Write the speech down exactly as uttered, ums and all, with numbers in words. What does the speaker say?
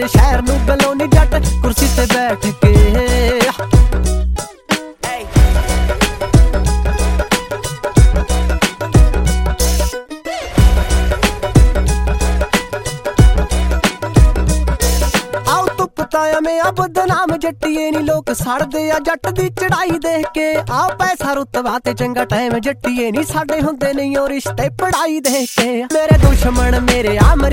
ਜੇ ਸ਼ਹਿਰ ਨੂੰ ਬਲੋਨੀ ਜੱਟ ਕੁਰਸੀ ਤੇ ਬੈਠ ਕੇ। ਮੈਂ ਆ ਬਦਨਾਮ ਜੱਟੀਏ ਨੀ ਲੋਕ ਸੜਦੇ ਆ ਜੱਟ ਦੀ ਚੜਾਈ ਦੇਖ ਕੇ। ਆ ਪੈਸਾ ਰੁਤਬਾ ਤੇ ਚੰਗਾ ਟਾਈਮ ਜੱਟੀਏ ਨੀ ਸਾਡੇ ਹੁੰਦੇ ਨਹੀਂ ਉਹ ਰਿਸ਼ਤੇ ਪੜਾਈ ਦੇਖ ਕੇ। ਮੇਰੇ ਦੁਸ਼ਮਣ ਮੇਰੇ ਆ